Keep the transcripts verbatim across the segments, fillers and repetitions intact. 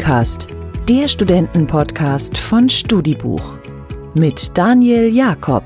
StudiCast, der Studentenpodcast von Studibuch mit Daniel Jakob.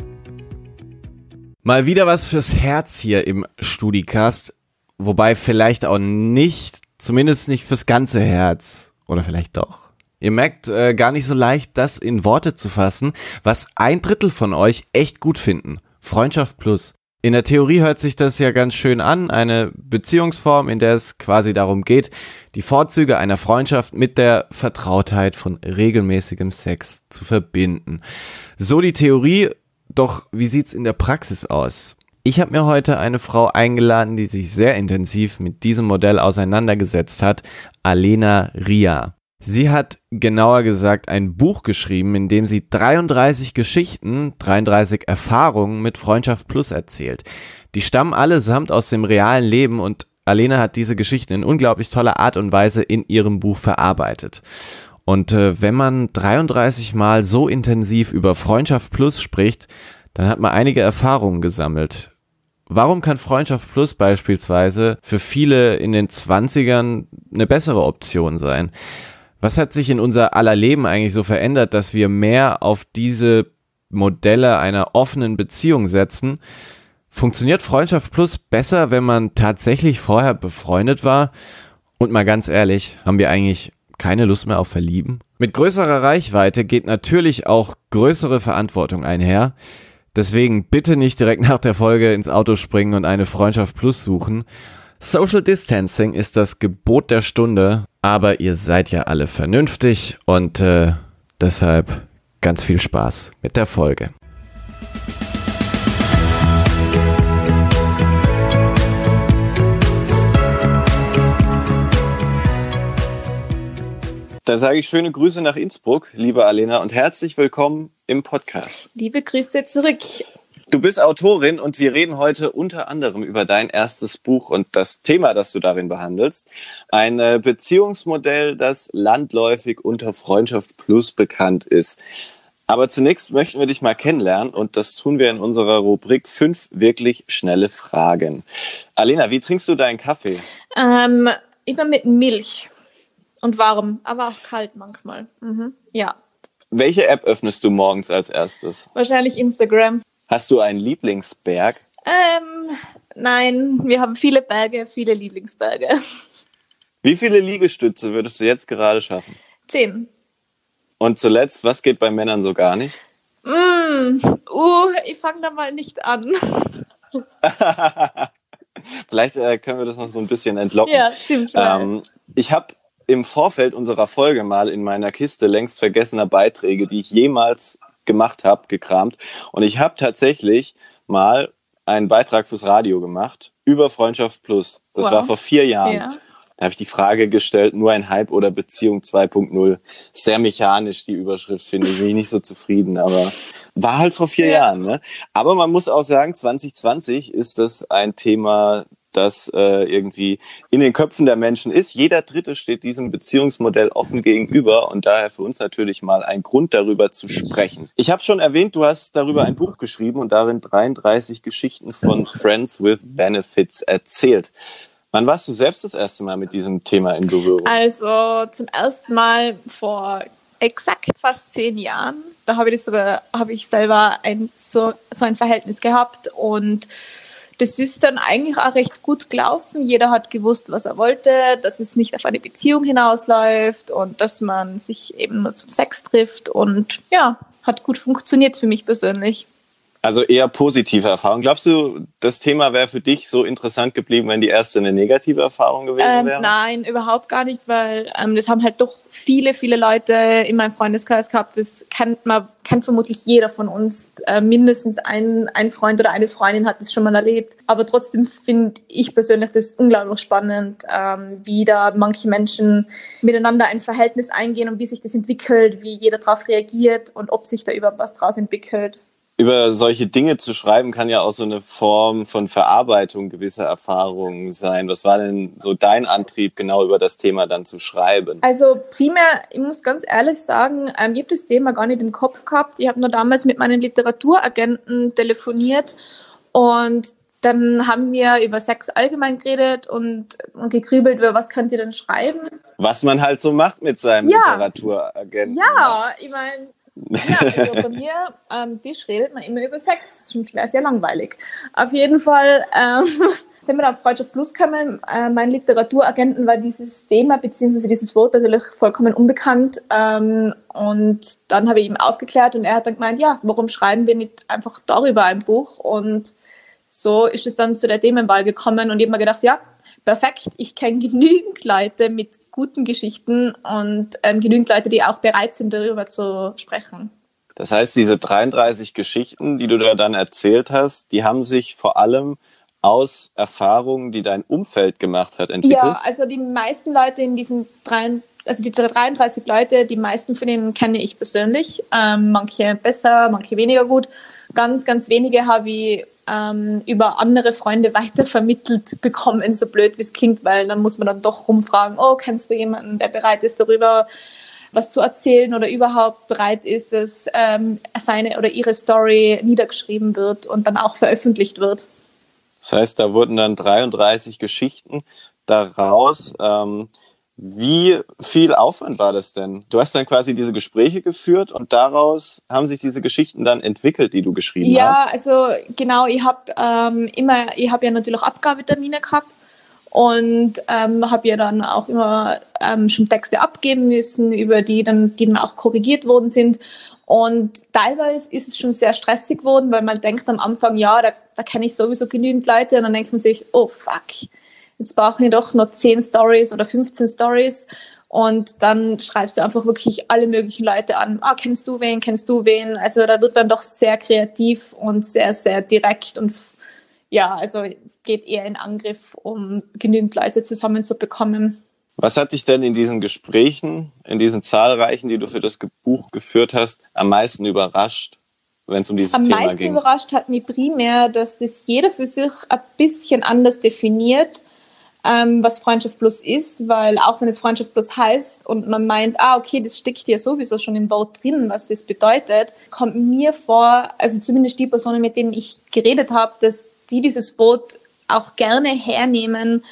Mal wieder was fürs Herz hier im StudiCast, wobei vielleicht auch nicht, zumindest nicht fürs ganze Herz. Oder vielleicht doch. Ihr merkt äh, gar nicht so leicht, das in Worte zu fassen, was ein Drittel von euch echt gut finden. Freundschaft plus. In der Theorie hört sich das ja ganz schön an, eine Beziehungsform, in der es quasi darum geht, die Vorzüge einer Freundschaft mit der Vertrautheit von regelmäßigem Sex zu verbinden. So die Theorie, doch wie sieht's in der Praxis aus? Ich habe mir heute eine Frau eingeladen, die sich sehr intensiv mit diesem Modell auseinandergesetzt hat, Alena Ria. Sie hat genauer gesagt ein Buch geschrieben, in dem sie dreiunddreißig Geschichten, dreiunddreißig Erfahrungen mit Freundschaft Plus erzählt. Die stammen allesamt aus dem realen Leben und Alena hat diese Geschichten in unglaublich toller Art und Weise in ihrem Buch verarbeitet. Und äh, wenn man dreiunddreißig Mal so intensiv über Freundschaft Plus spricht, dann hat man einige Erfahrungen gesammelt. Warum kann Freundschaft Plus beispielsweise für viele in den Zwanzigern eine bessere Option sein? Was hat sich in unser aller Leben eigentlich so verändert, dass wir mehr auf diese Modelle einer offenen Beziehung setzen? Funktioniert Freundschaft Plus besser, wenn man tatsächlich vorher befreundet war? Und mal ganz ehrlich, haben wir eigentlich keine Lust mehr auf Verlieben? Mit größerer Reichweite geht natürlich auch größere Verantwortung einher. Deswegen bitte nicht direkt nach der Folge ins Auto springen und eine Freundschaft Plus suchen. Social Distancing ist das Gebot der Stunde, aber ihr seid ja alle vernünftig und äh, deshalb ganz viel Spaß mit der Folge. Da sage ich schöne Grüße nach Innsbruck, liebe Alena, und herzlich willkommen im Podcast. Liebe Grüße zurück. Du bist Autorin und wir reden heute unter anderem über dein erstes Buch und das Thema, das du darin behandelst. Ein Beziehungsmodell, das landläufig unter Freundschaft Plus bekannt ist. Aber zunächst möchten wir dich mal kennenlernen und das tun wir in unserer Rubrik fünf wirklich schnelle Fragen. Alena, wie trinkst du deinen Kaffee? Ähm, immer mit Milch und warm, aber auch kalt manchmal. Mhm. Ja. Welche App öffnest du morgens als erstes? Wahrscheinlich Instagram. Hast du einen Lieblingsberg? Ähm, nein, wir haben viele Berge, viele Lieblingsberge. Wie viele Liegestütze würdest du jetzt gerade schaffen? Zehn. Und zuletzt, was geht bei Männern so gar nicht? Mm, uh, ich fange da mal nicht an. Vielleicht äh, können wir das noch so ein bisschen entlocken. Ja, stimmt. Ähm, ich habe im Vorfeld unserer Folge mal in meiner Kiste längst vergessener Beiträge, die ich jemals gemacht habe, gekramt. Und ich habe tatsächlich mal einen Beitrag fürs Radio gemacht über Freundschaft Plus. Das wow. war vor vier Jahren. Ja. Da habe ich die Frage gestellt, nur ein Hype oder Beziehung zwei Punkt null. Sehr mechanisch, die Überschrift, finde ich. Bin ich nicht so zufrieden, aber war halt vor vier ja. Jahren. Ne? Aber man muss auch sagen, zwanzig zwanzig ist das ein Thema, das äh, irgendwie in den Köpfen der Menschen ist. Jeder Dritte steht diesem Beziehungsmodell offen gegenüber und daher für uns natürlich mal ein Grund, darüber zu sprechen. Ich habe schon erwähnt, du hast darüber ein Buch geschrieben und darin dreiunddreißig Geschichten von Friends with Benefits erzählt. Wann warst du selbst das erste Mal mit diesem Thema in Berührung? Also zum ersten Mal vor exakt fast zehn Jahren. Da habe ich das sogar, habe ich selber ein, so, so ein Verhältnis gehabt und das ist dann eigentlich auch recht gut gelaufen. Jeder hat gewusst, was er wollte, dass es nicht auf eine Beziehung hinausläuft und dass man sich eben nur zum Sex trifft. Und ja, hat gut funktioniert für mich persönlich. Also eher positive Erfahrung. Glaubst du, das Thema wäre für dich so interessant geblieben, wenn die erste eine negative Erfahrung gewesen ähm, wäre? Nein, überhaupt gar nicht, weil ähm, das haben halt doch viele, viele Leute in meinem Freundeskreis gehabt. Das kennt man, kennt vermutlich jeder von uns. Äh, mindestens ein, ein Freund oder eine Freundin hat das schon mal erlebt. Aber trotzdem finde ich persönlich das unglaublich spannend, ähm, wie da manche Menschen miteinander ein Verhältnis eingehen und wie sich das entwickelt, wie jeder darauf reagiert und ob sich da überhaupt was draus entwickelt. Über solche Dinge zu schreiben, kann ja auch so eine Form von Verarbeitung gewisser Erfahrungen sein. Was war denn so dein Antrieb, genau über das Thema dann zu schreiben? Also primär, ich muss ganz ehrlich sagen, ähm, ich habe das Thema gar nicht im Kopf gehabt. Ich habe nur damals mit meinem Literaturagenten telefoniert und dann haben wir über Sex allgemein geredet und, und gegrübelt, über was könnt ihr denn schreiben. Was man halt so macht mit seinem ja. Literaturagenten. Ja, ich meine, ja, also bei mir am Tisch redet man immer über Sex. Das ist schon sehr, sehr langweilig. Auf jeden Fall ähm, sind wir da auf Freundschaft Plus gekommen. Äh, mein Literaturagenten war dieses Thema bzw. dieses Wort natürlich vollkommen unbekannt. Ähm, und dann habe ich ihm aufgeklärt und er hat dann gemeint, ja, warum schreiben wir nicht einfach darüber ein Buch? Und so ist es dann zu der Themenwahl gekommen und ich habe mir gedacht, ja, perfekt, ich kenne genügend Leute mit guten Geschichten und ähm, genügend Leute, die auch bereit sind, darüber zu sprechen. Das heißt, diese dreiunddreißig Geschichten, die du da dann erzählt hast, die haben sich vor allem aus Erfahrungen, die dein Umfeld gemacht hat, entwickelt? Ja, also die meisten Leute in diesen drei, also die dreiunddreißig Leute, die meisten von denen kenne ich persönlich. Ähm, manche besser, manche weniger gut. Ganz, ganz wenige habe ich ähm, über andere Freunde weitervermittelt bekommen, so blöd wie es klingt, weil dann muss man dann doch rumfragen, oh, kennst du jemanden, der bereit ist, darüber was zu erzählen oder überhaupt bereit ist, dass ähm, seine oder ihre Story niedergeschrieben wird und dann auch veröffentlicht wird. Das heißt, da wurden dann dreiunddreißig Geschichten daraus. Ähm, wie viel Aufwand war das denn? Du hast dann quasi diese Gespräche geführt und daraus haben sich diese Geschichten dann entwickelt, die du geschrieben ja, hast? Ja, also genau, ich habe ähm, immer, ich habe ja natürlich auch Abgabetermine gehabt und ähm, habe ja dann auch immer ähm, schon Texte abgeben müssen, über die dann, die dann auch korrigiert worden sind. Und teilweise ist es schon sehr stressig geworden, weil man denkt am Anfang, ja, da, da kenne ich sowieso genügend Leute und dann denkt man sich, oh fuck, jetzt brauche ich doch noch zehn Stories oder fünfzehn Stories und dann schreibst du einfach wirklich alle möglichen Leute an. Ah, kennst du wen, kennst du wen? Also da wird man doch sehr kreativ und sehr, sehr direkt und ja, also geht eher in Angriff, um genügend Leute zusammenzubekommen. Was hat dich denn in diesen Gesprächen, in diesen zahlreichen, die du für das Buch geführt hast, am meisten überrascht, wenn es um dieses am Thema ging? Am meisten überrascht hat mich primär, dass das jeder für sich ein bisschen anders definiert, ähm, was Freundschaft Plus ist, weil auch wenn es Freundschaft Plus heißt und man meint, ah, okay, das steckt ja sowieso schon im Wort drin, was das bedeutet, kommt mir vor, also zumindest die Personen, mit denen ich geredet habe, dass die dieses Wort auch gerne hernehmen,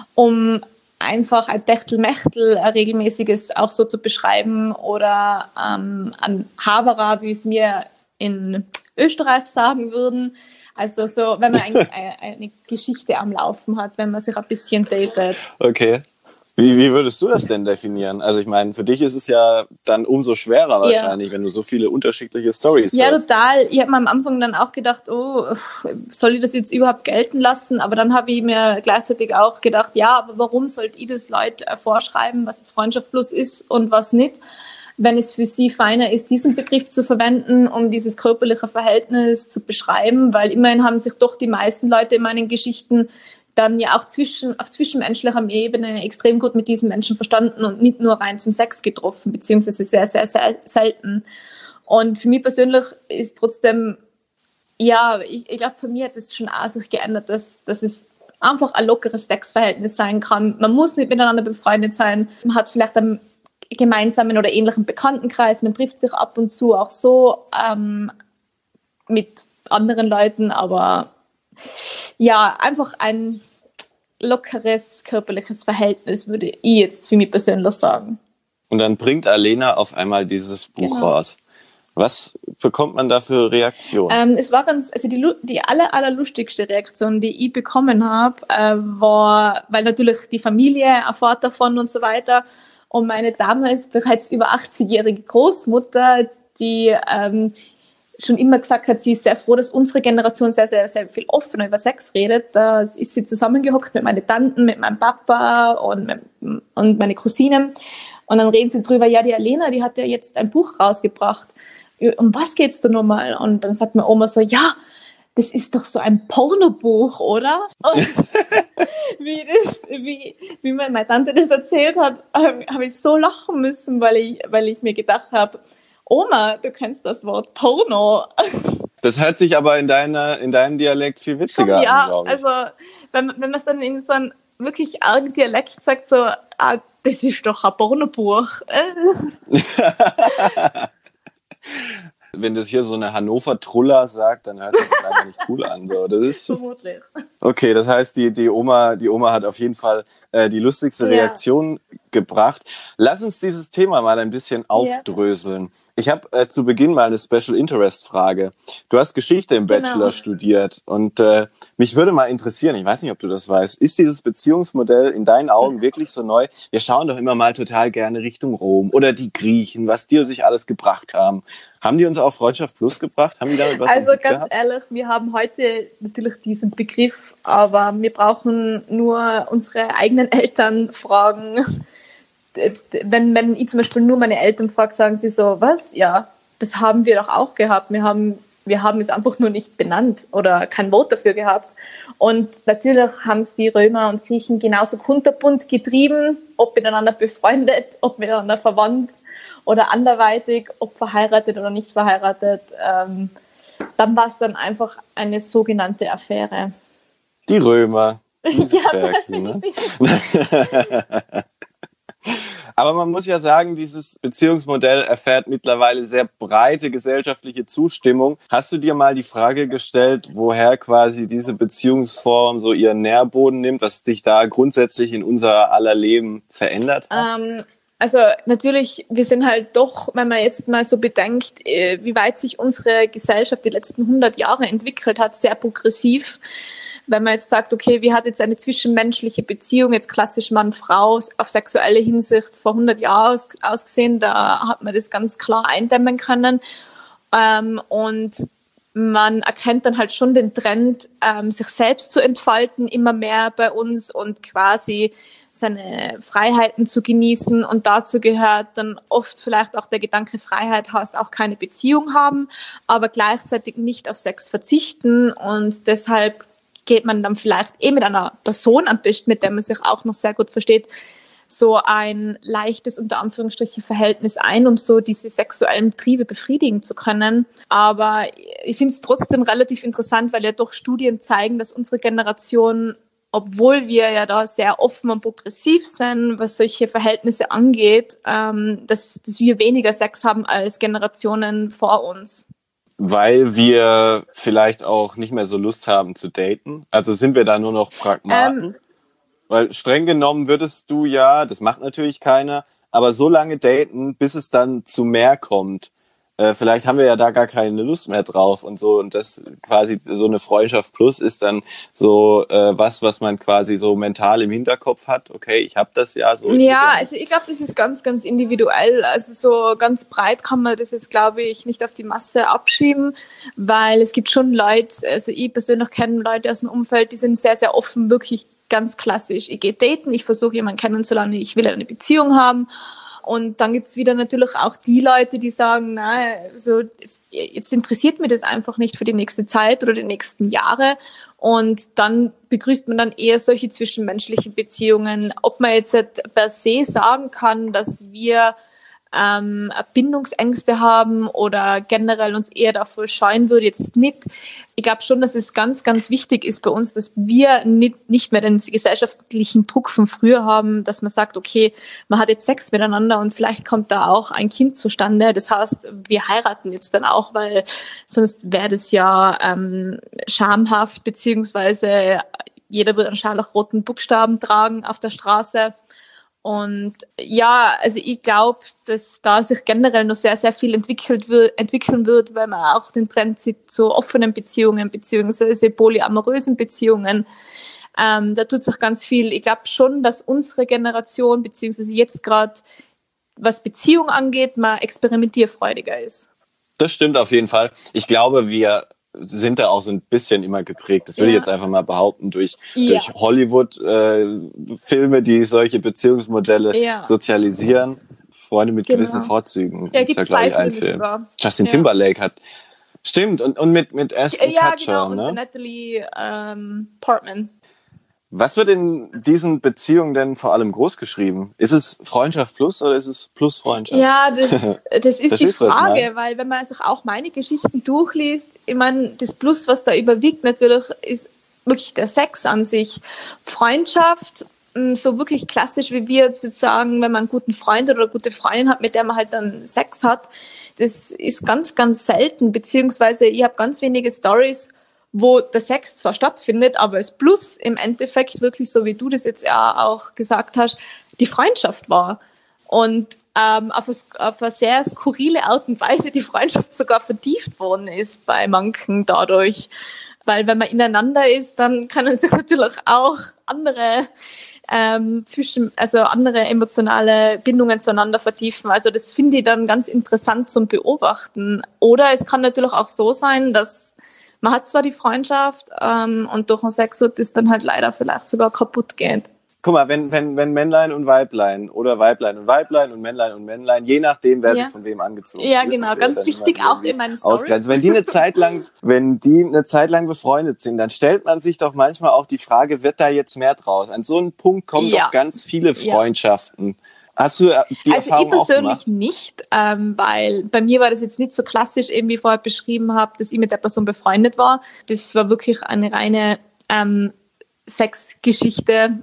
um einfach ein Techtelmechtel, ein regelmäßiges auch so zu beschreiben oder ähm, ein Haberer, wie es wir in Österreich sagen würden. Also so, wenn man ein, eine Geschichte am Laufen hat, wenn man sich ein bisschen datet. Okay. Wie, wie würdest du das denn definieren? Also ich meine, für dich ist es ja dann umso schwerer wahrscheinlich, ja, wenn du so viele unterschiedliche Storys ja, hast. Ja, total. Ich habe mir am Anfang dann auch gedacht, oh, soll ich das jetzt überhaupt gelten lassen? Aber dann habe ich mir gleichzeitig auch gedacht, ja, aber warum sollte ich das Leute vorschreiben, was jetzt Freundschaft Plus ist und was nicht? Wenn es für sie feiner ist, diesen Begriff zu verwenden, um dieses körperliche Verhältnis zu beschreiben, weil immerhin haben sich doch die meisten Leute in meinen Geschichten dann ja auch zwischen, auf zwischenmenschlicher Ebene extrem gut mit diesen Menschen verstanden und nicht nur rein zum Sex getroffen, beziehungsweise sehr, sehr, sehr selten. Und für mich persönlich ist trotzdem, ja, ich, ich glaube, für mich hat es schon auch sich geändert, dass, dass es einfach ein lockeres Sexverhältnis sein kann. Man muss nicht miteinander befreundet sein. Man hat vielleicht einen gemeinsamen oder ähnlichen Bekanntenkreis. Man trifft sich ab und zu auch so ähm, mit anderen Leuten, aber ja, einfach ein lockeres körperliches Verhältnis, würde ich jetzt für mich persönlich sagen. Und dann bringt Alena auf einmal dieses Buch genau. raus. Was bekommt man da für Reaktionen? Ähm, es war ganz, also die, die aller, aller lustigste Reaktion, die ich bekommen habe, äh, war, weil natürlich die Familie erfährt davon und so weiter. Und meine damals bereits über achtzigjährige Großmutter, die ähm, schon immer gesagt hat, sie ist sehr froh, dass unsere Generation sehr, sehr, sehr viel offener über Sex redet. Da ist sie zusammengehockt mit meinen Tanten, mit meinem Papa und, mit, und meine Cousinen. Und dann reden sie drüber, ja, die Alena, die hat ja jetzt ein Buch rausgebracht. Um was geht's da nochmal? Und dann sagt meine Oma so, ja, das ist doch so ein Pornobuch, oder? Und wie, das, wie, wie mir meine Tante das erzählt hat, habe ich so lachen müssen, weil ich, weil ich mir gedacht habe, Oma, du kennst das Wort Porno. Das hört sich aber in, deiner, in deinem Dialekt viel witziger ja, an, glaube ich. Also wenn, wenn man es dann in so einem wirklich argen Dialekt sagt, so, ah, das ist doch ein Pornobuch. wenn das hier so eine Hannover-Truller sagt, dann hört sich das einfach nicht cool an. So. Das ist vermutlich. Okay, das heißt, die, die, Oma, die Oma hat auf jeden Fall äh, die lustigste Reaktion ja. gebracht. Lass uns dieses Thema mal ein bisschen aufdröseln. Ja. Ich habe äh, zu Beginn mal eine Special Interest Frage. Du hast Geschichte im Bachelor genau. studiert und äh, mich würde mal interessieren, ich weiß nicht, ob du das weißt, ist dieses Beziehungsmodell in deinen Augen wirklich so neu? Wir schauen doch immer mal total gerne Richtung Rom oder die Griechen, was die sich alles gebracht haben. Haben die uns auch Freundschaft Plus gebracht? Haben die damit was Also ganz gehabt? ehrlich, wir haben heute natürlich diesen Begriff, aber wir brauchen nur unsere eigenen Eltern fragen. Wenn, wenn ich zum Beispiel nur meine Eltern frage, sagen sie so, was? Ja, das haben wir doch auch gehabt. Wir haben, wir haben es einfach nur nicht benannt oder kein Wort dafür gehabt. Und natürlich haben es die Römer und Griechen genauso kunterbunt getrieben, ob miteinander befreundet, ob miteinander verwandt oder anderweitig, ob verheiratet oder nicht verheiratet. Ähm, dann war es dann einfach eine sogenannte Affäre. Die Römer. Ja, Ferkel, ne? Aber man muss ja sagen, dieses Beziehungsmodell erfährt mittlerweile sehr breite gesellschaftliche Zustimmung. Hast du dir mal die Frage gestellt, woher quasi diese Beziehungsform so ihren Nährboden nimmt, was sich da grundsätzlich in unser aller Leben verändert hat? Ähm, also natürlich, wir sind halt doch, wenn man jetzt mal so bedenkt, wie weit sich unsere Gesellschaft die letzten hundert Jahre entwickelt hat, sehr progressiv. Wenn man jetzt sagt, okay, wie hat jetzt eine zwischenmenschliche Beziehung, jetzt klassisch Mann-Frau, auf sexuelle Hinsicht vor hundert Jahren aus, ausgesehen, da hat man das ganz klar eindämmen können. Ähm, und man erkennt dann halt schon den Trend, ähm, sich selbst zu entfalten, immer mehr bei uns und quasi seine Freiheiten zu genießen. Und dazu gehört dann oft vielleicht auch der Gedanke, Freiheit heißt auch keine Beziehung haben, aber gleichzeitig nicht auf Sex verzichten. Und deshalb geht man dann vielleicht eh mit einer Person am besten, mit der man sich auch noch sehr gut versteht, so ein leichtes, unter Anführungsstrichen, Verhältnis ein, um so diese sexuellen Triebe befriedigen zu können. Aber ich finde es trotzdem relativ interessant, weil ja doch Studien zeigen, dass unsere Generation, obwohl wir ja da sehr offen und progressiv sind, was solche Verhältnisse angeht, ähm, dass, dass wir weniger Sex haben als Generationen vor uns. Weil wir vielleicht auch nicht mehr so Lust haben zu daten? Also sind wir da nur noch Pragmaten? Ähm, Weil streng genommen würdest du ja, das macht natürlich keiner, aber so lange daten, bis es dann zu mehr kommt. Äh, vielleicht haben wir ja da gar keine Lust mehr drauf und so. Und das quasi so eine Freundschaft plus ist dann so äh, was, was man quasi so mental im Hinterkopf hat. Okay, ich habe das ja so. Ja, also ich glaube, das ist ganz, ganz individuell. Also so ganz breit kann man das jetzt, glaube ich, nicht auf die Masse abschieben, weil es gibt schon Leute, also ich persönlich kenne Leute aus dem Umfeld, die sind sehr, sehr offen, wirklich ganz klassisch. Ich gehe daten, ich versuche jemanden kennenzulernen, ich will eine Beziehung haben. Und dann gibt's wieder natürlich auch die Leute, die sagen, na, also jetzt, jetzt interessiert mich das einfach nicht für die nächste Zeit oder die nächsten Jahre. Und dann begrüßt man dann eher solche zwischenmenschlichen Beziehungen. Ob man jetzt per se sagen kann, dass wir ähm, Bindungsängste haben oder generell uns eher davor scheuen würde, jetzt nicht. Ich glaube schon, dass es ganz, ganz wichtig ist bei uns, dass wir nicht, nicht mehr den gesellschaftlichen Druck von früher haben, dass man sagt, okay, man hat jetzt Sex miteinander und vielleicht kommt da auch ein Kind zustande. Das heißt, wir heiraten jetzt dann auch, weil sonst wäre das ja ähm, schamhaft, beziehungsweise jeder wird einen scharlachroten Buchstaben tragen auf der Straße. Und ja, also ich glaube, dass da sich generell noch sehr, sehr viel entwickelt wird, entwickeln wird, weil man auch den Trend sieht zu offenen Beziehungen beziehungsweise polyamorösen Beziehungen. Ähm, da tut sich ganz viel. Ich glaube schon, dass unsere Generation beziehungsweise jetzt gerade, was Beziehung angeht, mal experimentierfreudiger ist. Das stimmt auf jeden Fall. Ich glaube, wir sind da auch so ein bisschen immer geprägt. Das würde ja. ich jetzt einfach mal behaupten, durch, ja. durch Hollywood-Filme, äh, die solche Beziehungsmodelle ja. sozialisieren. Freunde mit genau. gewissen Vorzügen. Ja, das ist ja, glaube ich, ein Film. Sogar. Justin ja. Timberlake hat... Stimmt, und, und mit, mit Ashton ja, Kutcher. Ja, genau, ne? und Natalie ähm, Portman. Was wird in diesen Beziehungen denn vor allem groß geschrieben? Ist es Freundschaft plus oder ist es plus Freundschaft? Ja, das, das ist die Frage, weil wenn man sich auch meine Geschichten durchliest, ich meine, das Plus, was da überwiegt natürlich, ist wirklich der Sex an sich. Freundschaft so wirklich klassisch, wie wir jetzt sagen, wenn man einen guten Freund oder eine gute Freundin hat, mit der man halt dann Sex hat, das ist ganz, ganz selten, beziehungsweise ich habe ganz wenige Stories, wo der Sex zwar stattfindet, aber es plus im Endeffekt wirklich, so wie du das jetzt ja auch gesagt hast, die Freundschaft war. Und ähm, auf, eine, auf eine sehr skurrile Art und Weise die Freundschaft sogar vertieft worden ist bei manchen dadurch. Weil wenn man ineinander ist, dann können sich natürlich auch andere ähm, zwischen, also andere emotionale Bindungen zueinander vertiefen. Also das finde ich dann ganz interessant zum Beobachten. Oder es kann natürlich auch so sein, dass man hat zwar die Freundschaft ähm, und durch den Sex wird das dann halt leider vielleicht sogar kaputt geht. Guck mal, wenn, wenn, wenn Männlein und Weiblein oder Weiblein und Weiblein und Männlein und Männlein, je nachdem, wer ja. sich von wem angezogen Ja, fühlt, genau, ganz wichtig auch in meinen Storys. Wenn die eine Zeit lang, wenn die eine Zeit lang befreundet sind, dann stellt man sich doch manchmal auch die Frage, wird da jetzt mehr draus? An so einen Punkt kommen ja. doch ganz viele Freundschaften. Ja. Hast du die also Erfahrung ich persönlich auch gemacht? nicht, ähm, weil bei mir war das jetzt nicht so klassisch, eben wie ich vorher beschrieben habe, dass ich mit der Person befreundet war. Das war wirklich eine reine ähm, Sexgeschichte.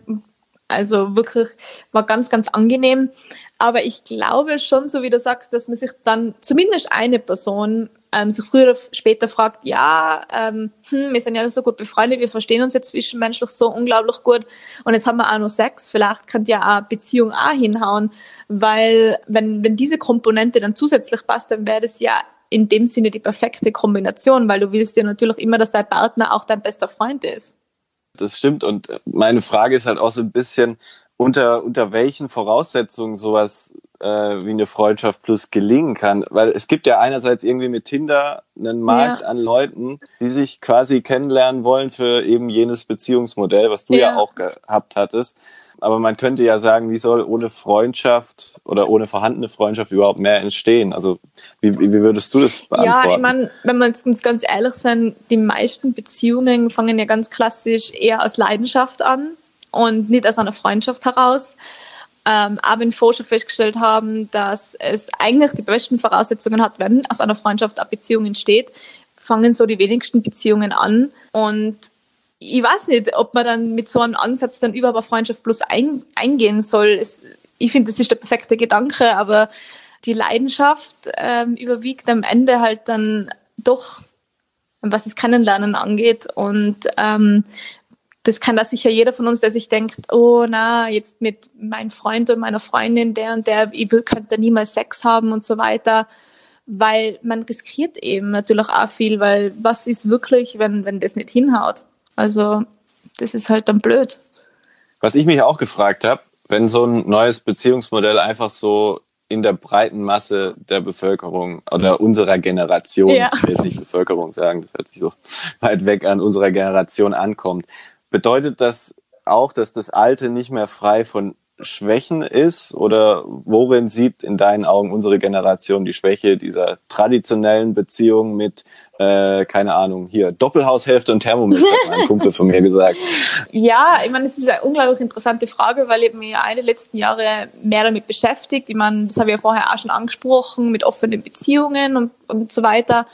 Also wirklich war ganz, ganz angenehm. Aber ich glaube schon, so wie du sagst, dass man sich dann zumindest eine Person ähm, so früher oder später fragt, ja, ähm, hm, wir sind ja so gut befreundet, wir verstehen uns jetzt zwischenmenschlich so unglaublich gut und jetzt haben wir auch noch Sex, vielleicht könnte ja auch Beziehung auch hinhauen, weil wenn, wenn diese Komponente dann zusätzlich passt, dann wäre das ja in dem Sinne die perfekte Kombination, weil du willst ja natürlich immer, dass dein Partner auch dein bester Freund ist. Das stimmt und meine Frage ist halt auch so ein bisschen, unter, unter welchen Voraussetzungen sowas äh, wie eine Freundschaft plus gelingen kann. Weil es gibt ja einerseits irgendwie mit Tinder einen Markt ja. an Leuten, die sich quasi kennenlernen wollen für eben jenes Beziehungsmodell, was du ja, ja auch gehabt hattest. Aber man könnte ja sagen, wie soll ohne Freundschaft oder ohne vorhandene Freundschaft überhaupt mehr entstehen? Also wie, wie würdest du das beantworten? Ja, ich meine, wenn wir jetzt uns ganz ehrlich sind, die meisten Beziehungen fangen ja ganz klassisch eher aus Leidenschaft an und nicht aus einer Freundschaft heraus. Ähm, aber wenn wir schon festgestellt haben, dass es eigentlich die besten Voraussetzungen hat, wenn aus einer Freundschaft eine Beziehung entsteht, fangen so die wenigsten Beziehungen an. Und ich weiß nicht, ob man dann mit so einem Ansatz dann überhaupt eine Freundschaft plus ein, eingehen soll. Es, ich finde, das ist der perfekte Gedanke, aber die Leidenschaft ähm, überwiegt am Ende halt dann doch, was das Kennenlernen angeht. Und ähm, das kann da sicher jeder von uns, der sich denkt, oh na, jetzt mit meinem Freund und meiner Freundin, der und der, ich will, könnte niemals Sex haben und so weiter, weil man riskiert eben natürlich auch viel, weil was ist wirklich, wenn, wenn das nicht hinhaut? Also das ist halt dann blöd. Was ich mich auch gefragt habe, wenn so ein neues Beziehungsmodell einfach so in der breiten Masse der Bevölkerung oder unserer Generation, ja. Ich will jetzt nicht Bevölkerung sagen, das hört sich so weit weg an, unserer Generation ankommt, bedeutet das auch, dass das Alte nicht mehr frei von Schwächen ist? Oder worin sieht in deinen Augen unsere Generation die Schwäche dieser traditionellen Beziehung mit, äh, keine Ahnung, hier Doppelhaushälfte und Thermomix, hat mein Kumpel von mir gesagt. Ja, ich meine, es ist eine unglaublich interessante Frage, weil ich mich ja in den letzten Jahren mehr damit beschäftigt. Ich meine, das habe ich ja vorher auch schon angesprochen, mit offenen Beziehungen und, und so weiter.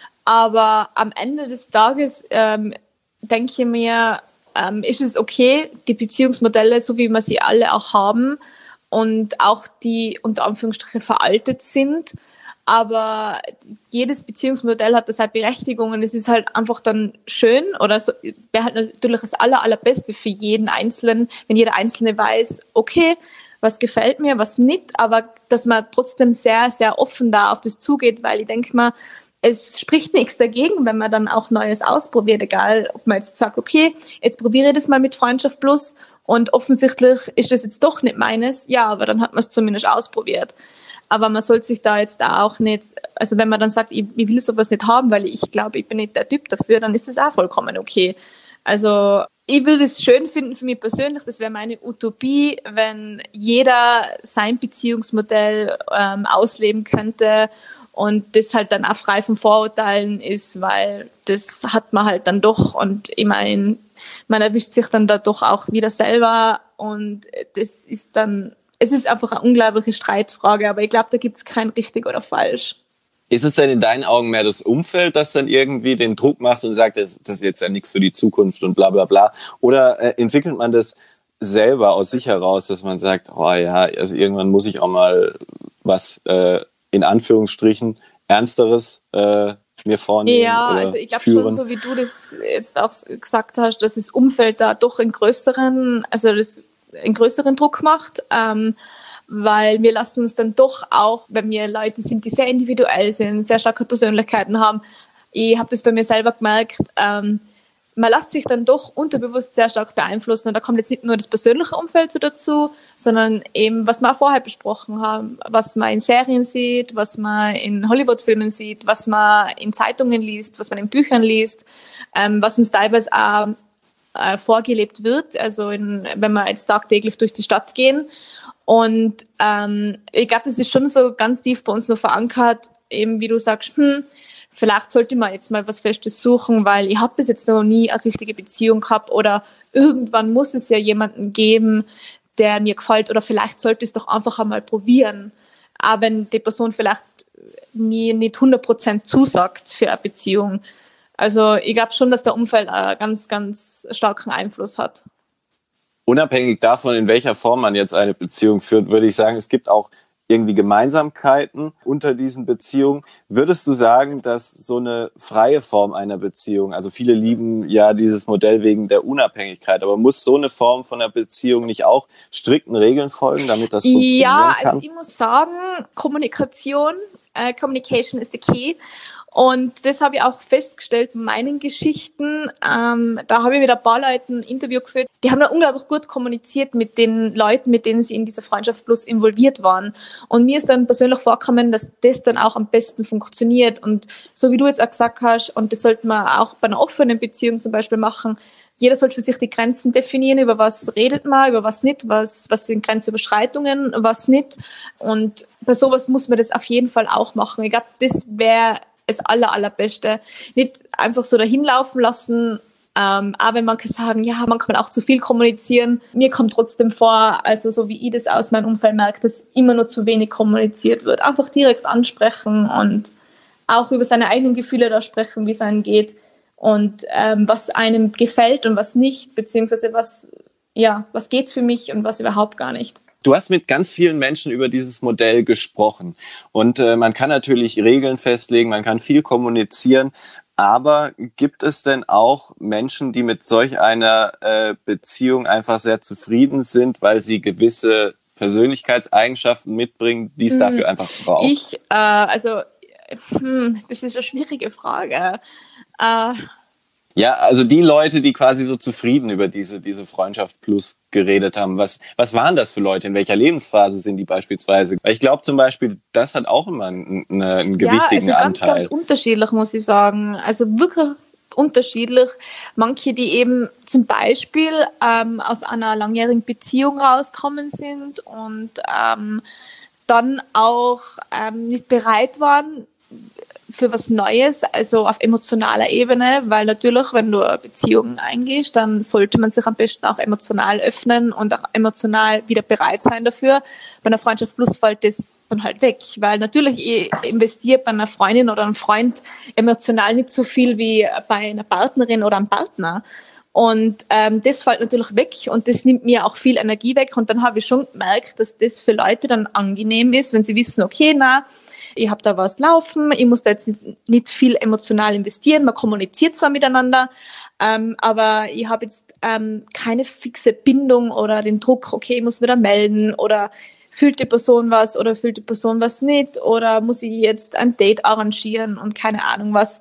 Aber am Ende des Tages ähm, denke ich mir, Ähm, ist es okay, die Beziehungsmodelle, so wie wir sie alle auch haben und auch die unter Anführungsstrichen veraltet sind, aber jedes Beziehungsmodell hat seine Berechtigung und es ist halt einfach dann schön oder so, wäre halt natürlich das aller, allerbeste für jeden Einzelnen, wenn jeder Einzelne weiß, okay, was gefällt mir, was nicht, aber dass man trotzdem sehr, sehr offen da auf das zugeht, weil ich denke mal, es spricht nichts dagegen, wenn man dann auch Neues ausprobiert, egal ob man jetzt sagt, okay, jetzt probiere ich das mal mit Freundschaft plus und offensichtlich ist das jetzt doch nicht meines, ja, aber dann hat man es zumindest ausprobiert. Aber man sollte sich da jetzt auch nicht, also wenn man dann sagt, ich, ich will sowas nicht haben, weil ich glaube, ich bin nicht der Typ dafür, dann ist das auch vollkommen okay. Also ich würde es schön finden für mich persönlich, das wäre meine Utopie, wenn jeder sein Beziehungsmodell ähm, ausleben könnte und das halt dann auch frei von Vorurteilen ist, weil das hat man halt dann doch und ich meine, man erwischt sich dann da doch auch wieder selber und das ist dann, es ist einfach eine unglaubliche Streitfrage, aber ich glaube, da gibt es kein richtig oder falsch. Ist es denn in deinen Augen mehr das Umfeld, das dann irgendwie den Druck macht und sagt, das, das ist jetzt ja nichts für die Zukunft und bla bla bla? Oder äh, entwickelt man das selber aus sich heraus, dass man sagt, oh ja, also irgendwann muss ich auch mal was äh, in Anführungsstrichen Ernsteres äh, mir vornehmen ja, oder also ich glaube führen. schon, so wie du das jetzt auch gesagt hast, dass das Umfeld da doch einen größeren, also das einen größeren Druck macht, ähm, weil wir lassen uns dann doch auch, wenn wir Leute sind, die sehr individuell sind, sehr starke Persönlichkeiten haben. Ich habe das bei mir selber gemerkt, ähm, man lässt sich dann doch unterbewusst sehr stark beeinflussen. Und da kommt jetzt nicht nur das persönliche Umfeld so dazu, sondern eben, was wir auch vorher besprochen haben, was man in Serien sieht, was man in Hollywood-Filmen sieht, was man in Zeitungen liest, was man in Büchern liest, ähm, was uns teilweise auch äh, vorgelebt wird, also in, wenn wir jetzt tagtäglich durch die Stadt gehen. Und ähm, ich glaube, das ist schon so ganz tief bei uns nur verankert, eben wie du sagst, hm, vielleicht sollte man jetzt mal was Festes suchen, weil ich habe bis jetzt noch nie eine richtige Beziehung gehabt oder irgendwann muss es ja jemanden geben, der mir gefällt oder vielleicht sollte ich es doch einfach einmal probieren. Aber wenn die Person vielleicht nie, nicht hundert Prozent zusagt für eine Beziehung. Also ich glaube schon, dass der Umfeld einen ganz, ganz starken Einfluss hat. Unabhängig davon, in welcher Form man jetzt eine Beziehung führt, würde ich sagen, es gibt auch irgendwie Gemeinsamkeiten unter diesen Beziehungen. Würdest du sagen, dass so eine freie Form einer Beziehung, also viele lieben ja dieses Modell wegen der Unabhängigkeit, aber muss so eine Form von einer Beziehung nicht auch strikten Regeln folgen, damit das funktionieren ja, kann? Ja, also ich muss sagen, Kommunikation, äh, Communication is the key. Und das habe ich auch festgestellt in meinen Geschichten. Ähm, da habe ich mit ein paar Leuten ein Interview geführt. Die haben da unglaublich gut kommuniziert mit den Leuten, mit denen sie in dieser Freundschaft Plus involviert waren. Und mir ist dann persönlich vorgekommen, dass das dann auch am besten funktioniert. Und so wie du jetzt auch gesagt hast, und das sollte man auch bei einer offenen Beziehung zum Beispiel machen, jeder sollte für sich die Grenzen definieren, über was redet man, über was nicht, was, was sind Grenzüberschreitungen, was nicht. Und bei sowas muss man das auf jeden Fall auch machen. Ich glaube, das wäre das aller, allerbeste. Nicht einfach so dahin laufen lassen, ähm, aber wenn manche sagen, ja, man kann auch zu viel kommunizieren. Mir kommt trotzdem vor, also so wie ich das aus meinem Umfeld merke, dass immer nur zu wenig kommuniziert wird. Einfach direkt ansprechen und auch über seine eigenen Gefühle da sprechen, wie es einem geht und ähm, was einem gefällt und was nicht, beziehungsweise was, ja, was geht für mich und was überhaupt gar nicht. Du hast mit ganz vielen Menschen über dieses Modell gesprochen und äh, man kann natürlich Regeln festlegen, man kann viel kommunizieren, aber gibt es denn auch Menschen, die mit solch einer äh, Beziehung einfach sehr zufrieden sind, weil sie gewisse Persönlichkeitseigenschaften mitbringen, die es hm, dafür einfach braucht? Ich, äh, also, hm, das ist eine schwierige Frage. Äh, Ja, also die Leute, die quasi so zufrieden über diese diese Freundschaft Plus geredet haben, was was waren das für Leute? In welcher Lebensphase sind die beispielsweise? Weil ich glaube zum Beispiel, das hat auch immer einen, einen gewichtigen ja, also ganz, Anteil. ganz unterschiedlich, muss ich sagen. Also wirklich unterschiedlich. Manche, die eben zum Beispiel ähm, aus einer langjährigen Beziehung rauskommen sind und ähm, dann auch ähm, nicht bereit waren für was Neues, also auf emotionaler Ebene, weil natürlich, wenn du eine Beziehung eingehst, dann sollte man sich am besten auch emotional öffnen und auch emotional wieder bereit sein dafür. Bei einer Freundschaft Plus fällt das dann halt weg, weil natürlich ich investiere bei einer Freundin oder einem Freund emotional nicht so viel wie bei einer Partnerin oder einem Partner. Und ähm, das fällt natürlich weg und das nimmt mir auch viel Energie weg. Und dann habe ich schon gemerkt, dass das für Leute dann angenehm ist, wenn sie wissen, okay, na, ich habe da was laufen, ich muss da jetzt nicht viel emotional investieren, man kommuniziert zwar miteinander, ähm, aber ich habe jetzt ähm, keine fixe Bindung oder den Druck, okay, ich muss wieder melden oder fühlt die Person was oder fühlt die Person was nicht oder muss ich jetzt ein Date arrangieren und keine Ahnung was.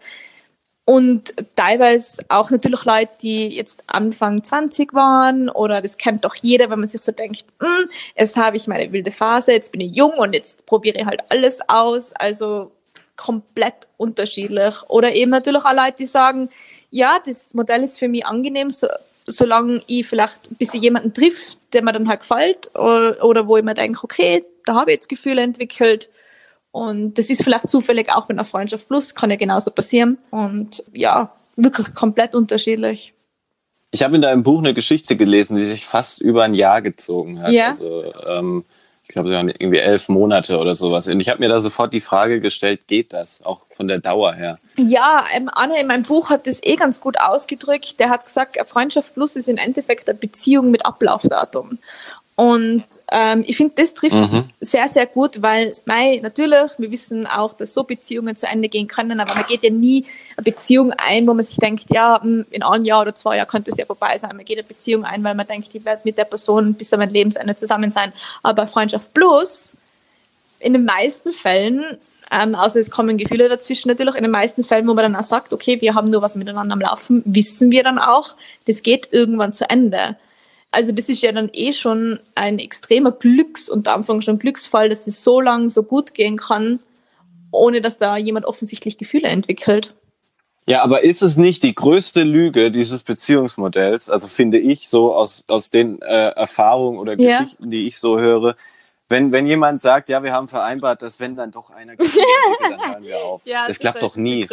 Und teilweise auch natürlich Leute, die jetzt Anfang zwanzig waren oder das kennt doch jeder, wenn man sich so denkt, hm, jetzt habe ich meine wilde Phase, jetzt bin ich jung und jetzt probiere ich halt alles aus, also komplett unterschiedlich. Oder eben natürlich auch Leute, die sagen, ja, das Modell ist für mich angenehm, so, solange ich vielleicht ein bisschen jemanden trifft, der mir dann halt gefällt oder, oder wo ich mir denke, okay, da habe ich jetzt Gefühle entwickelt. Und das ist vielleicht zufällig auch bei einer Freundschaft Plus, kann ja genauso passieren. Und ja, wirklich komplett unterschiedlich. Ich habe in deinem Buch eine Geschichte gelesen, die sich fast über ein Jahr gezogen hat. Ja. Also ähm, ich glaube, irgendwie elf Monate oder sowas. Und ich habe mir da sofort die Frage gestellt, geht das auch von der Dauer her? Ja, ähm, Anne in meinem Buch hat das eh ganz gut ausgedrückt. Der hat gesagt, eine Freundschaft plus ist im Endeffekt eine Beziehung mit Ablaufdatum. Und ähm, ich finde, das trifft mhm. sehr, sehr gut, weil mei, natürlich, wir wissen auch, dass so Beziehungen zu Ende gehen können, aber man geht ja nie eine Beziehung ein, wo man sich denkt, ja, in einem Jahr oder zwei Jahren könnte es ja vorbei sein. Man geht eine Beziehung ein, weil man denkt, ich werde mit der Person bis an mein Lebensende zusammen sein. Aber Freundschaft plus, in den meisten Fällen, ähm, außer es kommen Gefühle dazwischen natürlich, in den meisten Fällen, wo man dann auch sagt, okay, wir haben nur was miteinander am Laufen, wissen wir dann auch, das geht irgendwann zu Ende. Also das ist ja dann eh schon ein extremer Glücks- und Anfang schon Glücksfall, dass es so lang so gut gehen kann, ohne dass da jemand offensichtlich Gefühle entwickelt. Ja, aber ist es nicht die größte Lüge dieses Beziehungsmodells, also finde ich so aus, aus den äh, Erfahrungen oder ja. Geschichten, die ich so höre, wenn, wenn jemand sagt, ja, wir haben vereinbart, dass wenn dann doch einer Gefühle entwickelt, dann hören wir auf. Ja, das klappt doch nie.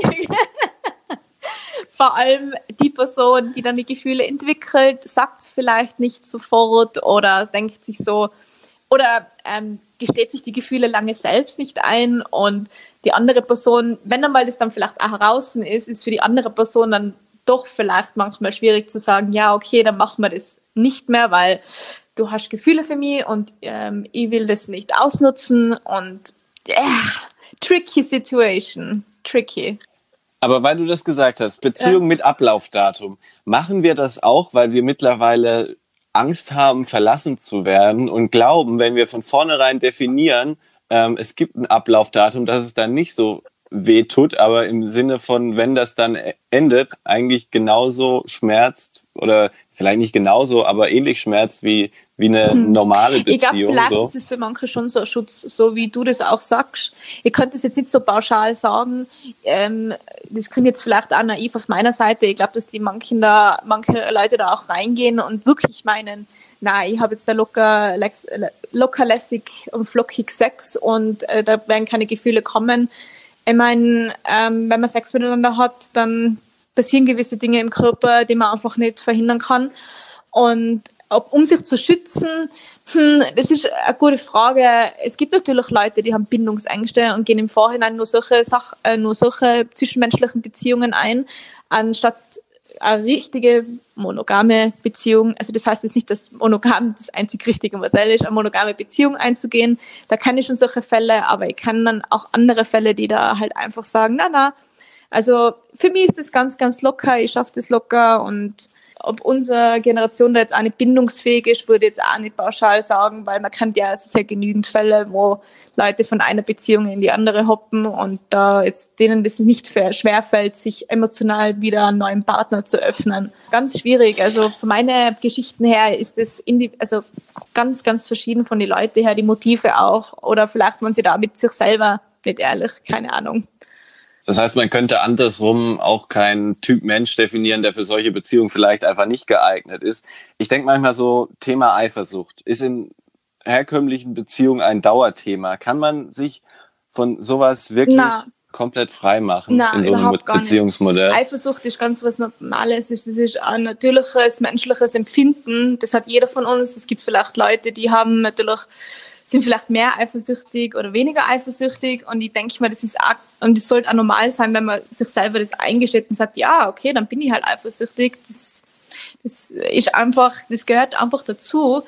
Vor allem die Person, die dann die Gefühle entwickelt, sagt es vielleicht nicht sofort oder denkt sich so, oder ähm, gesteht sich die Gefühle lange selbst nicht ein und die andere Person, wenn einmal das dann vielleicht auch heraus ist, ist für die andere Person dann doch vielleicht manchmal schwierig zu sagen, ja, okay, dann machen wir das nicht mehr, weil du hast Gefühle für mich und ähm, ich will das nicht ausnutzen und yeah, tricky situation, tricky. Aber weil du das gesagt hast, Beziehung ja. mit Ablaufdatum, machen wir das auch, weil wir mittlerweile Angst haben, verlassen zu werden und glauben, wenn wir von vornherein definieren, ähm, es gibt ein Ablaufdatum, dass es dann nicht so weh tut, aber im Sinne von, wenn das dann endet, eigentlich genauso schmerzt oder vielleicht nicht genauso, aber ähnlich schmerzt wie, wie eine hm. normale Beziehung. Ich glaube, vielleicht so. ist es für manche schon so ein Schutz, so wie du das auch sagst. Ich könnte es jetzt nicht so pauschal sagen. Ähm, das klingt jetzt vielleicht auch naiv auf meiner Seite. Ich glaube, dass die manchen da, manche Leute da auch reingehen und wirklich meinen, nein, ich habe jetzt da locker, locker lässig und flockig Sex und äh, da werden keine Gefühle kommen. Ich meine, ähm, wenn man Sex miteinander hat, dann passieren gewisse Dinge im Körper, die man einfach nicht verhindern kann. Und ob, um sich zu schützen, hm, das ist eine gute Frage. Es gibt natürlich Leute, die haben Bindungsängste und gehen im Vorhinein nur solche, Sach äh, nur solche zwischenmenschlichen Beziehungen ein, anstatt eine richtige monogame Beziehung. Also das heißt jetzt nicht, dass monogam das einzig richtige Modell ist, eine monogame Beziehung einzugehen. Da kann ich schon solche Fälle, aber ich kann dann auch andere Fälle, die da halt einfach sagen, na, na. Also für mich ist das ganz, ganz locker. Ich schaffe das locker und ob unsere Generation da jetzt auch nicht bindungsfähig ist, würde ich jetzt auch nicht pauschal sagen, weil man kennt ja sicher genügend Fälle, wo Leute von einer Beziehung in die andere hoppen und da jetzt denen das nicht schwerfällt, sich emotional wieder einen neuen Partner zu öffnen. Ganz schwierig. Also von meinen Geschichten her ist das indi- also ganz, ganz verschieden von den Leuten her, die Motive auch. Oder vielleicht waren sie da mit sich selber nicht ehrlich, keine Ahnung. Das heißt, man könnte andersrum auch keinen Typ Mensch definieren, der für solche Beziehungen vielleicht einfach nicht geeignet ist. Ich denke manchmal so, Thema Eifersucht ist in herkömmlichen Beziehungen ein Dauerthema. Kann man sich von sowas wirklich Na. komplett frei machen Na, in so einem Beziehungsmodell? Nicht. Eifersucht ist ganz was Normales. Es ist ein natürliches, menschliches Empfinden. Das hat jeder von uns. Es gibt vielleicht Leute, die haben natürlich sind vielleicht mehr eifersüchtig oder weniger eifersüchtig und ich denke mir, das ist auch, und das sollte auch normal sein, wenn man sich selber das eingesteht und sagt, ja, okay, dann bin ich halt eifersüchtig, das, das ist einfach, das gehört einfach dazu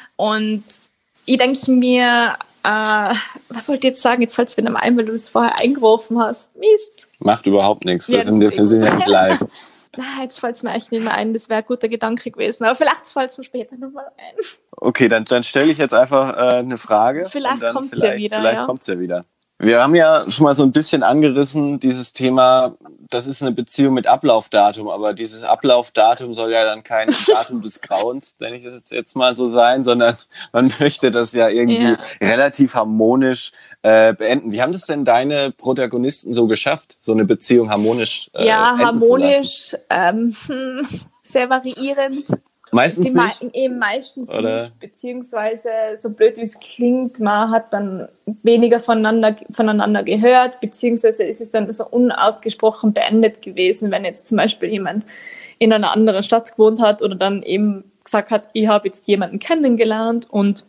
und ich denke mir, äh, was wollte ich jetzt sagen, jetzt fällt es mir noch ein, weil du es vorher eingeworfen hast, Mist. Macht überhaupt nichts, wir, ja, sind, wir sind ja nicht live. Na, jetzt fällt es mir echt nicht mehr ein, das wäre ein guter Gedanke gewesen, aber vielleicht fällt es mir später nochmal ein. Okay, dann, dann stelle ich jetzt einfach äh, eine Frage. Vielleicht kommt es ja wieder. Vielleicht ja. kommt es ja wieder. Wir haben ja schon mal so ein bisschen angerissen, dieses Thema, das ist eine Beziehung mit Ablaufdatum, aber dieses Ablaufdatum soll ja dann kein Datum des Grauens, nenne ich das jetzt, jetzt mal so sein, sondern man möchte das ja irgendwie ja. relativ harmonisch äh, beenden. Wie haben das denn deine Protagonisten so geschafft, so eine Beziehung harmonisch äh, ja, enden harmonisch, zu lassen? Ähm, sehr variierend. Meistens die nicht? Me- eben meistens Oder? nicht, beziehungsweise so blöd wie es klingt, man hat dann weniger voneinander, voneinander gehört, beziehungsweise ist es dann so unausgesprochen beendet gewesen, wenn jetzt zum Beispiel jemand in einer anderen Stadt gewohnt hat oder dann eben gesagt hat, ich habe jetzt jemanden kennengelernt und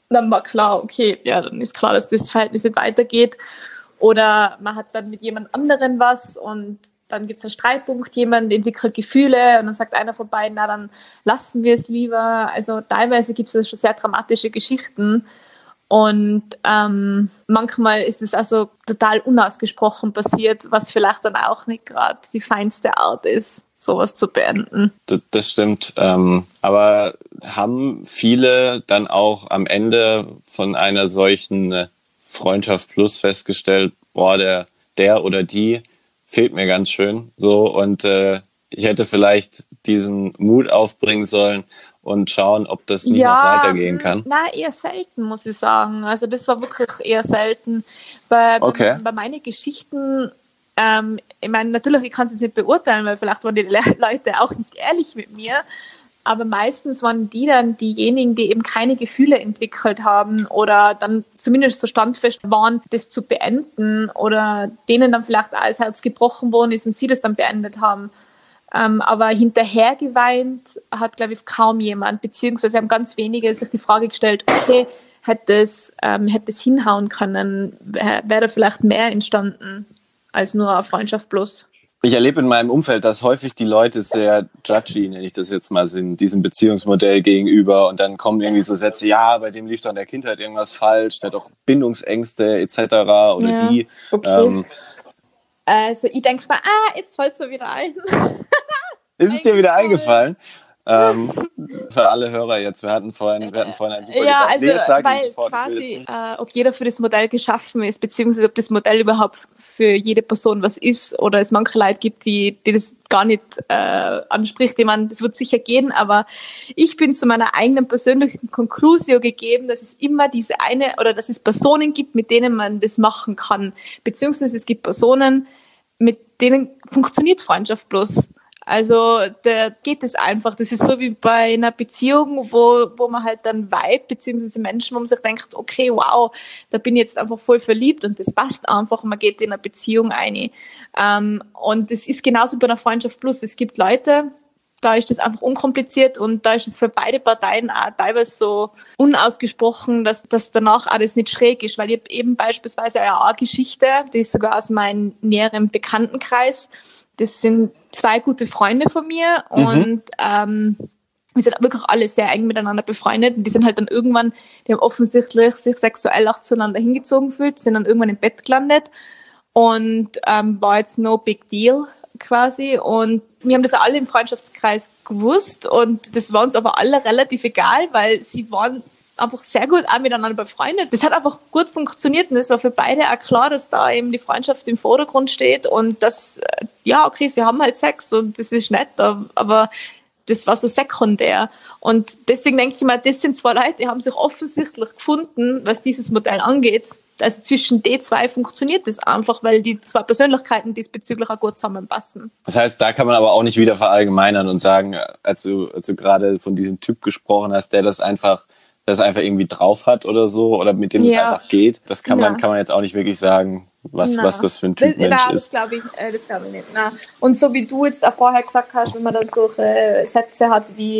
dann war klar, okay, ja, dann ist klar, dass das Verhältnis nicht weitergeht. Oder man hat dann mit jemand anderem was und dann gibt es einen Streitpunkt, jemand entwickelt Gefühle und dann sagt einer von beiden, na, dann lassen wir es lieber. Also teilweise gibt es schon sehr dramatische Geschichten und ähm, manchmal ist es also total unausgesprochen passiert, was vielleicht dann auch nicht gerade die feinste Art ist, sowas zu beenden. Das stimmt. Ähm, aber haben viele dann auch am Ende von einer solchen Freundschaft Plus festgestellt, boah, der, der oder die fehlt mir ganz schön, so, und äh, ich hätte vielleicht diesen Mut aufbringen sollen und schauen, ob das nicht ja, noch weitergehen kann? Nein, eher selten, muss ich sagen. Also das war wirklich eher selten. Bei, okay. bei, bei meinen Geschichten, ähm, ich meine, natürlich, ich kann es jetzt nicht beurteilen, weil vielleicht waren die Le- Leute auch nicht ehrlich mit mir, aber meistens waren die dann diejenigen, die eben keine Gefühle entwickelt haben oder dann zumindest so standfest waren, das zu beenden oder denen dann vielleicht auch das Herz gebrochen worden ist und sie das dann beendet haben. Ähm, aber hinterher geweint hat, glaube ich, kaum jemand, beziehungsweise haben ganz wenige sich die Frage gestellt, okay, hätte es, ähm, hätte es hinhauen können, wäre da vielleicht mehr entstanden als nur eine Freundschaft bloß. Ich erlebe in meinem Umfeld, dass häufig die Leute sehr judgy, nenne ich das jetzt mal, sind, diesem Beziehungsmodell gegenüber, und dann kommen irgendwie so Sätze, ja, bei dem lief doch in der Kindheit irgendwas falsch, der hat doch Bindungsängste et cetera oder ja, die. Okay. Ähm, also ich denke mal, ah, jetzt fällt es mir wieder ein. Ist es dir wieder eingefallen? Ähm, für alle Hörer jetzt, wir hatten vorhin, wir hatten vorhin einen super Ja, Gedanken. also Nee, jetzt sag weil ihn sofort, quasi, äh, ob jeder für das Modell geschaffen ist, beziehungsweise ob das Modell überhaupt für jede Person was ist oder es manche Leute gibt, die, die das gar nicht äh, anspricht. Ich meine, das wird sicher gehen, aber ich bin zu meiner eigenen persönlichen Conclusio gegeben, dass es immer diese eine oder dass es Personen gibt, mit denen man das machen kann, beziehungsweise es gibt Personen, mit denen funktioniert Freundschaft bloß. Also da geht es einfach. Das ist so wie bei einer Beziehung, wo, wo man halt dann vibet, beziehungsweise Menschen, wo man sich denkt, okay, wow, da bin ich jetzt einfach voll verliebt und das passt einfach, man geht in eine Beziehung ein. Ähm, und das ist genauso bei einer Freundschaft plus. Es gibt Leute, da ist das einfach unkompliziert und da ist es für beide Parteien auch teilweise so unausgesprochen, dass, dass danach alles nicht schräg ist, weil ich habe eben beispielsweise eine Geschichte, die ist sogar aus meinem näheren Bekanntenkreis. Das sind zwei gute Freunde von mir und mhm. ähm, wir sind wirklich alle sehr eng miteinander befreundet und die sind halt dann irgendwann, die haben offensichtlich sich sexuell auch zueinander hingezogen gefühlt, sind dann irgendwann im Bett gelandet und ähm, war jetzt no big deal quasi und wir haben das alle im Freundschaftskreis gewusst und das war uns aber alle relativ egal, weil sie waren einfach sehr gut auch miteinander befreundet. Das hat einfach gut funktioniert und es war für beide auch klar, dass da eben die Freundschaft im Vordergrund steht und dass, ja, okay, sie haben halt Sex und das ist nett, aber das war so sekundär. Und deswegen denke ich mal, das sind zwei Leute, die haben sich offensichtlich gefunden, was dieses Modell angeht. Also zwischen den zwei funktioniert das einfach, weil die zwei Persönlichkeiten diesbezüglich auch gut zusammenpassen. Das heißt, da kann man aber auch nicht wieder verallgemeinern und sagen, als du, als du gerade von diesem Typ gesprochen hast, der das einfach das einfach irgendwie drauf hat oder so, oder mit dem es ja. einfach geht. Das kann man, kann man jetzt auch nicht wirklich sagen, was, was das für ein Typ das, Mensch na, ist. Das glaube ich, äh, das glaube ich nicht. Na. Und so wie du jetzt auch vorher gesagt hast, wenn man dann durch äh, Sätze hat, wie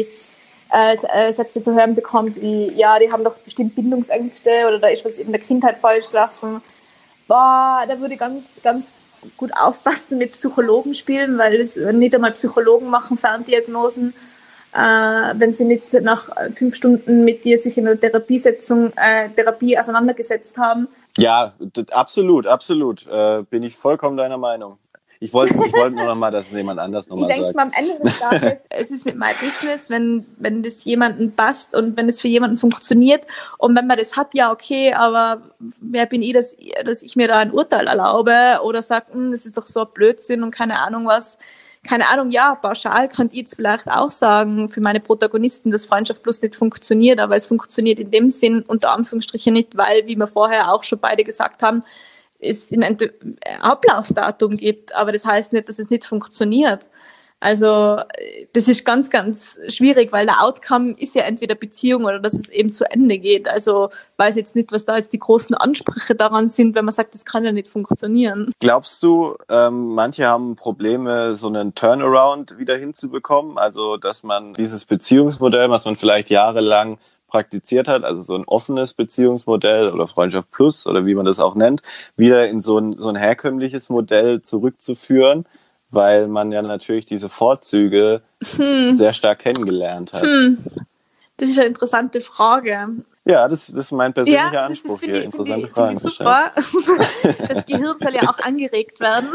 äh, Sätze zu hören bekommt, wie, ja, die haben doch bestimmt Bindungsängste oder da ist was in der Kindheit falsch gelaufen. Boah, da würde ich ganz, ganz gut aufpassen mit Psychologen spielen, weil das nicht einmal Psychologen machen Ferndiagnosen. Äh, wenn sie nicht nach fünf Stunden mit dir sich in einer Therapiesetzung, äh, Therapie auseinandergesetzt haben. Ja, d- absolut, absolut. Äh, bin ich vollkommen deiner Meinung. Ich wollte ich wollt nur noch mal, dass es jemand anders nochmal sagt. Ich denke mal, am Ende des Tages, es ist nicht mein Business, wenn, wenn das jemandem passt und wenn es für jemanden funktioniert. Und wenn man das hat, ja okay, aber wer bin ich, dass, dass ich mir da ein Urteil erlaube oder sage, das ist doch so ein Blödsinn und keine Ahnung was. Keine Ahnung, ja, pauschal könnt ihr jetzt vielleicht auch sagen, für meine Protagonisten, dass Freundschaft plus nicht funktioniert, aber es funktioniert in dem Sinn unter Anführungsstrichen nicht, weil, wie wir vorher auch schon beide gesagt haben, es ein Ablaufdatum gibt, aber das heißt nicht, dass es nicht funktioniert. Also das ist ganz, ganz schwierig, weil der Outcome ist ja entweder Beziehung oder dass es eben zu Ende geht. Also weiß jetzt nicht, was da jetzt die großen Ansprüche daran sind, wenn man sagt, das kann ja nicht funktionieren. Glaubst du, ähm, manche haben Probleme, so einen Turnaround wieder hinzubekommen? Also dass man dieses Beziehungsmodell, was man vielleicht jahrelang praktiziert hat, also so ein offenes Beziehungsmodell oder Freundschaft Plus oder wie man das auch nennt, wieder in so ein, so ein herkömmliches Modell zurückzuführen, weil man ja natürlich diese Vorzüge hm. sehr stark kennengelernt hat. Hm. Das ist eine interessante Frage. Ja, das, das ist mein persönlicher ja, Anspruch ist, hier, ich, interessante ich, Fragen zu stellen. Super. Das Gehirn soll ja auch angeregt werden.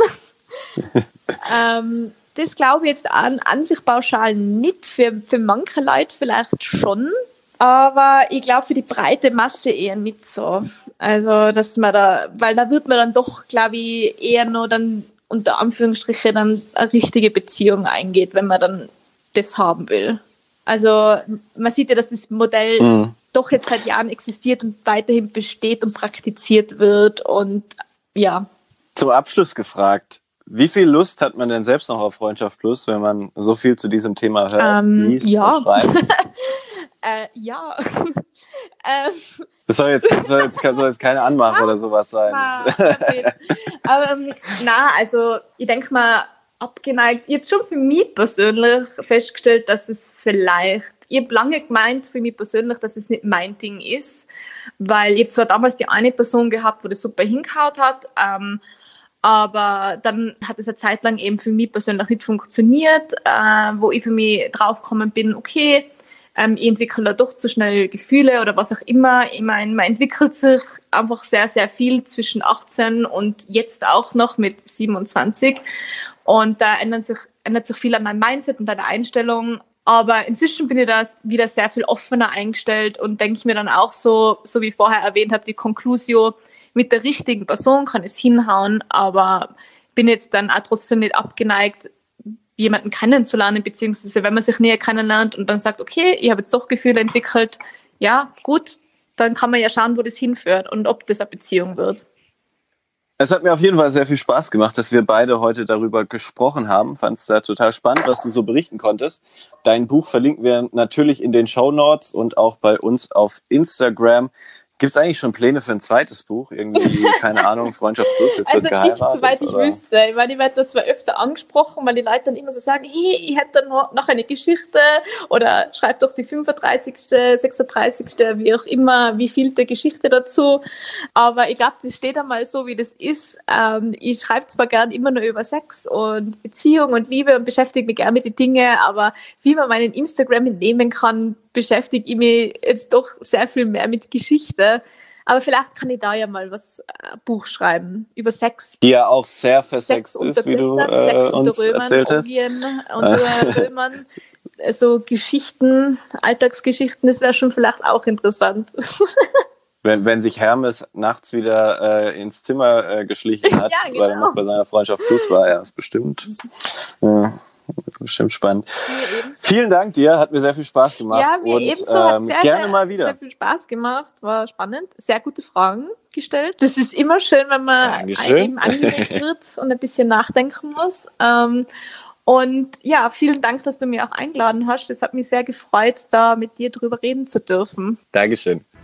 ähm, das glaube ich jetzt an, an sich pauschal nicht. Für, für manche Leute vielleicht schon, aber ich glaube für die breite Masse eher nicht so. Also, dass man da, weil da wird man dann doch, glaube ich, eher noch dann unter Anführungsstriche dann eine richtige Beziehung eingeht, wenn man dann das haben will. Also man sieht ja, dass das Modell mhm. doch jetzt seit Jahren existiert und weiterhin besteht und praktiziert wird und ja. Zum Abschluss gefragt, wie viel Lust hat man denn selbst noch auf Freundschaft Plus, wenn man so viel zu diesem Thema hört, ähm, liest ja. und schreibt? äh, ja. ähm, Das soll jetzt, das soll jetzt, soll jetzt keine Anmache oder sowas sein. Na, aber ähm, na, also ich denke mal, abgeneigt. Ich habe schon für mich persönlich festgestellt, dass es vielleicht, ich habe lange gemeint für mich persönlich, dass es nicht mein Ding ist, weil ich habe zwar damals die eine Person gehabt, wo das super hingehaut hat, ähm, aber dann hat es eine Zeit lang eben für mich persönlich nicht funktioniert, äh, wo ich für mich draufgekommen bin, okay, ähm, ich entwickle da doch zu schnell Gefühle oder was auch immer. Ich meine, man entwickelt sich einfach sehr, sehr viel zwischen achtzehn und jetzt auch noch mit siebenundzwanzig. Und da ändert sich, ändert sich viel an meinem Mindset und an der Einstellung. Aber inzwischen bin ich da wieder sehr viel offener eingestellt und denke mir dann auch so, so wie vorher erwähnt habe, die Conclusio, mit der richtigen Person kann es hinhauen, aber bin jetzt dann auch trotzdem nicht abgeneigt, jemanden kennenzulernen, beziehungsweise wenn man sich näher kennenlernt und dann sagt, okay, ich habe jetzt doch Gefühle entwickelt, ja, gut, dann kann man ja schauen, wo das hinführt und ob das eine Beziehung wird. Es hat mir auf jeden Fall sehr viel Spaß gemacht, dass wir beide heute darüber gesprochen haben. Fand es ja total spannend, was du so berichten konntest. Dein Buch verlinken wir natürlich in den Shownotes und auch bei uns auf Instagram. Gibt es eigentlich schon Pläne für ein zweites Buch? Irgendwie, keine Ahnung, Freundschaft Plus, jetzt also wird geheiratet? Also nicht, soweit ich oder? wüsste. Ich meine, ich werde da zwar öfter angesprochen, weil die Leute dann immer so sagen, hey, ich hätte noch, noch eine Geschichte oder schreib doch die fünfunddreißigste, sechsunddreißigste, wie auch immer, wie vielte Geschichte dazu. Aber ich glaube, das steht einmal so, wie das ist. Ähm, ich schreibe zwar gern immer nur über Sex und Beziehung und Liebe und beschäftige mich gern mit den Dingen, aber wie man meinen Instagram entnehmen kann, beschäftige ich mich jetzt doch sehr viel mehr mit Geschichte. Aber vielleicht kann ich da ja mal was äh, Buch schreiben über Sex. Die ja auch sehr versext ist, wie du äh, uns Römern, erzählt hast. Und Römern, so Geschichten, Alltagsgeschichten, das wäre schon vielleicht auch interessant. Wenn, wenn sich Hermes nachts wieder äh, ins Zimmer äh, geschlichen hat, ja, genau. weil er noch bei seiner Freundschaft Plus war, ja, ist bestimmt. Ja. Bestimmt spannend. Vielen Dank dir, hat mir sehr viel Spaß gemacht. Ja, mir und, ebenso, hat ähm, sehr, gerne sehr, mal wieder. sehr viel Spaß gemacht, war spannend, sehr gute Fragen gestellt. Das ist immer schön, wenn man eben angeregt wird und ein bisschen nachdenken muss. Ähm, und ja, vielen Dank, dass du mir auch eingeladen hast. Das hat mich sehr gefreut, da mit dir drüber reden zu dürfen. Dankeschön.